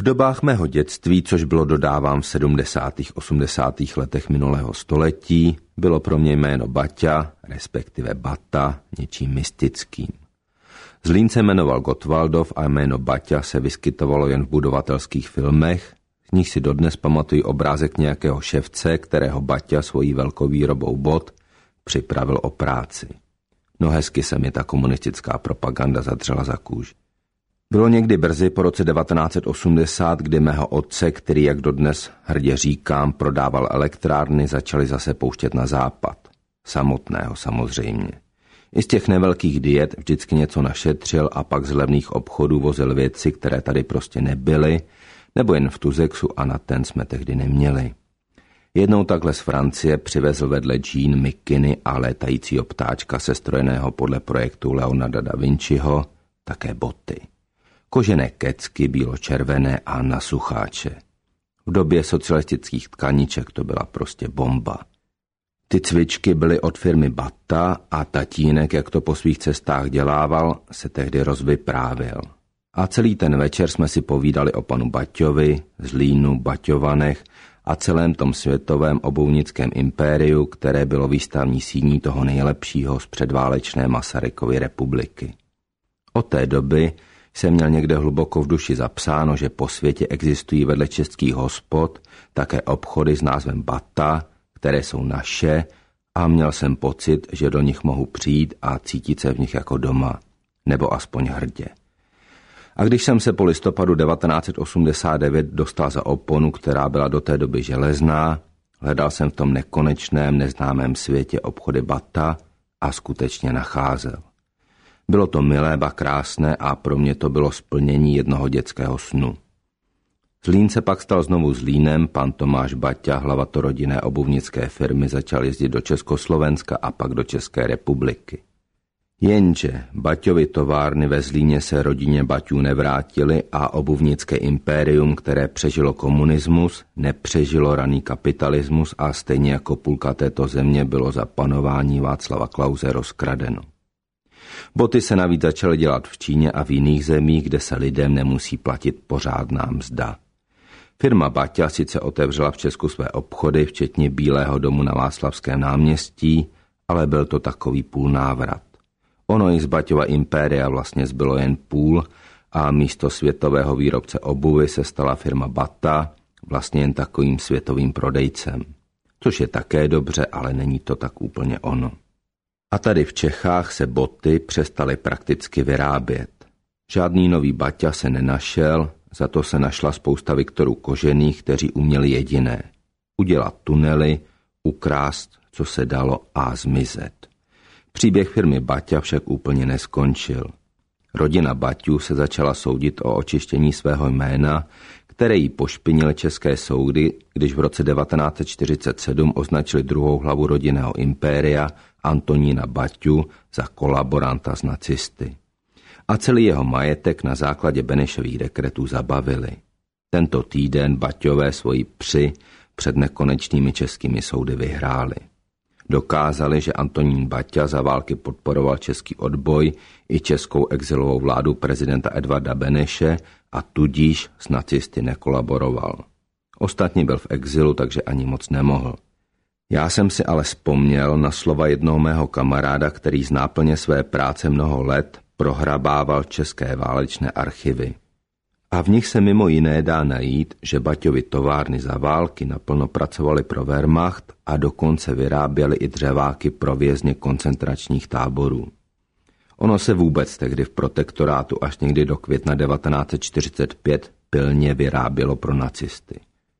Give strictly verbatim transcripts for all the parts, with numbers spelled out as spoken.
dobách mého dětství, což bylo dodávám v sedmdesátých osmdesátých letech minulého století, bylo pro mě jméno Baťa, respektive Bata, něčím mystickým. Zlín se jmenoval Gottwaldov a jméno Baťa se vyskytovalo jen v budovatelských filmech, z nich si dodnes pamatují obrázek nějakého ševce, kterého Baťa svojí velkovýrobou bot připravil o práci. No hezky se mi ta komunistická propaganda zadřela za kůži. Bylo někdy brzy po roce devatenáct set osmdesát, kdy mého otce, který, jak dodnes hrdě říkám, prodával elektrárny, začali zase pouštět na západ. Samotného samozřejmě. I z těch nevelkých diet vždycky něco našetřil a pak z levných obchodů vozil věci, které tady prostě nebyly, nebo jen v Tuzexu a na ten jsme tehdy neměli. Jednou takhle z Francie přivezl vedle džín, mikiny a létajícího ptáčka sestrojeného podle projektu Leonarda da Vinciho také boty. Kožené kecky, bílo-červené a na sucháče. V době socialistických tkaníček to byla prostě bomba. Ty cvičky byly od firmy Bata a tatínek, jak to po svých cestách dělával, se tehdy rozvyprávěl. A celý ten večer jsme si povídali o panu Baťovi, Zlínu, Baťovanech a celém tom světovém obouvnickém impériu, které bylo výstavní síní toho nejlepšího z předválečné Masarykovy republiky. Od té doby jsem měl někde hluboko v duši zapsáno, že po světě existují vedle českých hospod také obchody s názvem Bata, které jsou naše, a měl jsem pocit, že do nich mohu přijít a cítit se v nich jako doma, nebo aspoň hrdě. A když jsem se po listopadu devatenáct set osmdesát devět dostal za oponu, která byla do té doby železná, hledal jsem v tom nekonečném, neznámém světě obchody Bata a skutečně nacházel. Bylo to milé, ba krásné a pro mě to bylo splnění jednoho dětského snu. Zlín se pak stal znovu Zlínem, pan Tomáš Baťa, hlava to rodinné obuvnické firmy, začal jezdit do Československa a pak do České republiky. Jenže Baťovy továrny ve Zlíně se rodině Baťů nevrátily a obuvnické impérium, které přežilo komunismus, nepřežilo raný kapitalismus a stejně jako půlka této země bylo za panování Václava Klause rozkradeno. Boty se navíc začaly dělat v Číně a v jiných zemích, kde se lidem nemusí platit pořádná mzda. Firma Baťa sice otevřela v Česku své obchody, včetně Bílého domu na Václavském náměstí, ale byl to takový půl návrat. Ono i z Baťova impéria vlastně zbylo jen půl a místo světového výrobce obuvy se stala firma Bata vlastně jen takovým světovým prodejcem. Což je také dobře, ale není to tak úplně ono. A tady v Čechách se boty přestaly prakticky vyrábět. Žádný nový Baťa se nenašel, za to se našla spousta Viktorů Kožených, kteří uměli jediné. Udělat tunely, ukrást, co se dalo a zmizet. Příběh firmy Baťa však úplně neskončil. Rodina Baťů se začala soudit o očištění svého jména, které jí pošpinily české soudy, když v roce devatenáct set čtyřicet sedm označili druhou hlavu rodinného impéria Antonína Baťu za kolaboranta s nacisty. A celý jeho majetek na základě Benešových dekretů zabavili. Tento týden Baťové svoji při před nekonečnými českými soudy vyhráli. Dokázali, že Antonín Baťa za války podporoval český odboj i českou exilovou vládu prezidenta Edvarda Beneše a tudíž s nacisty nekolaboroval. Ostatně byl v exilu, takže ani moc nemohl. Já jsem si ale vzpomněl na slova jednoho mého kamaráda, který z náplně své práce mnoho let prohrabával české válečné archivy. A v nich se mimo jiné dá najít, že Baťovy továrny za války naplno pracovaly pro Wehrmacht a dokonce vyráběly i dřeváky pro vězně koncentračních táborů. Ono se vůbec tehdy v protektorátu až někdy do května devatenáct set čtyřicet pět pilně vyrábělo pro nacisty.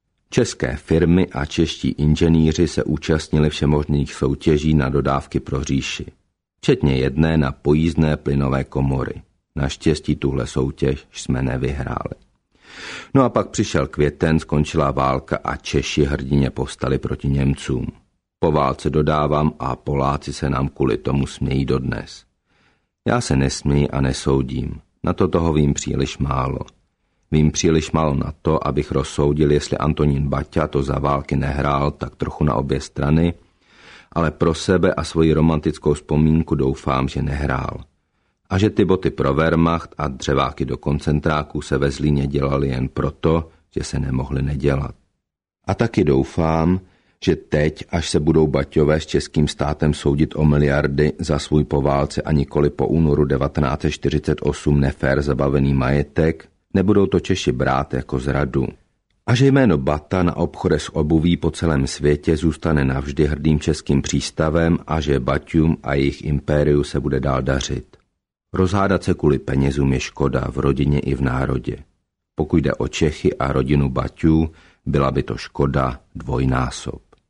České firmy a čeští inženýři se účastnili všemožných soutěží na dodávky pro říši. Včetně jedné na pojízdné plynové komory. Naštěstí tuhle soutěž jsme nevyhráli. No a pak přišel květen, skončila válka a Češi hrdině povstali proti Němcům. Po válce dodávám a Poláci se nám kvůli tomu smějí dodnes. Já se nesměji a nesoudím. Na to toho vím příliš málo. Vím příliš málo na to, abych rozsoudil, jestli Antonín Baťa to za války nehrál tak trochu na obě strany, ale pro sebe a svoji romantickou vzpomínku doufám, že nehrál. A že ty boty pro Wehrmacht a dřeváky do koncentráků se ve Zlíně dělali jen proto, že se nemohly nedělat. A taky doufám, že teď, až se budou Baťové s českým státem soudit o miliardy za svůj po válce a nikoli po únoru devatenáct set čtyřicet osm nefér zabavený majetek, nebudou to Češi brát jako zradu. A že jméno Bata na obchodech s obuví po celém světě zůstane navždy hrdým českým přístavem a že Baťům a jejich impériu se bude dál dařit. Rozhádat se kvůli penězům je škoda v rodině i v národě. Pokud jde o Čechy a rodinu Baťů, byla by to škoda dvojnásob.